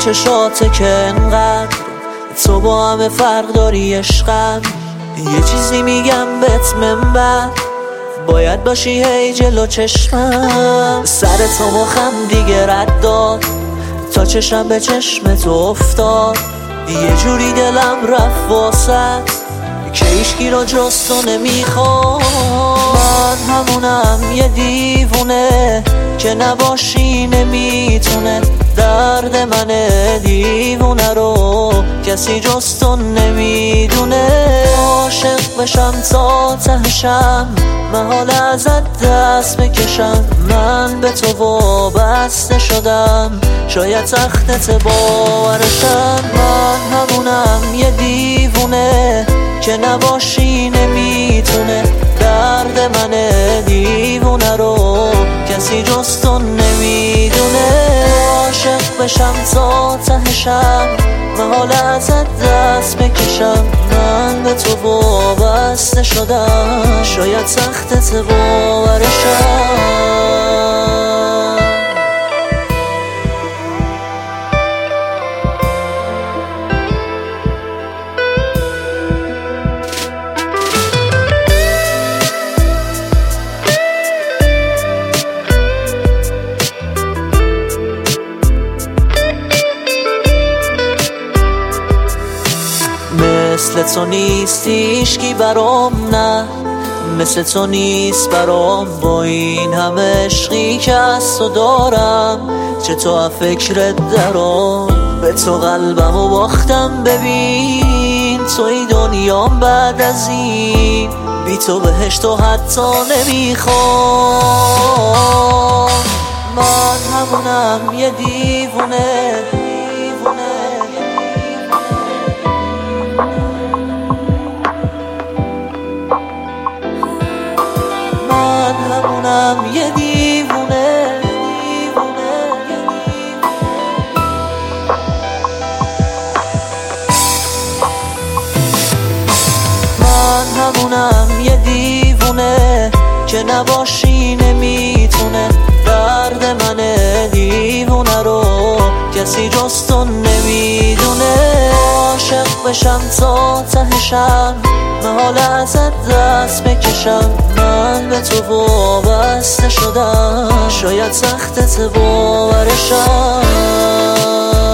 چشاته که انقدر تو با همه فرق داری عشقم. یه چیزی میگم بهت منبر، باید باشی هی جلو چشمم. سر تو مخم دیگه رد داد، تا چشم به چشم تو افتاد. یه جوری دلم رفت واسط که هیچکی رو جز تو نمیخواد. من همونم یه دیوونه که نباشی نمیتونه. درد من دیوونه رو کسی جز تو نمیدونه. عاشق بشم تا تهشم، محال ازت دست بکشم. من به تو وابسته شدم، شاید تختت باورشم. من همونم یه دیوونه که نباشی نمیتونه. درد من دیوونه رو کسی جز تو نمیدونه. عاشق بشم تا تهشم، محال ازت دست بکشم. من به تو وابسته شدم، شاید تختت باورشم. مثل تو نیست هیچکی برام، نه مثل تو نیست برام. با این همه عشقی که از تو دارم، چطور فکرت درام. به تو قلبمو باختم، ببین توی دنیام بعد از این. بی تو بهشتو حتی نمیخوام. من همونم یه دیوونه، همونم یه دیوونه. من همونم یه دیوونه که نباشی نمیتونه. درد من دیوونه رو کسی جز تو نمیدونه. عاشق بشم تا تهشم، محال ازت دست بکشم. من به تو وابسته شدم، شاید تختت باورشم.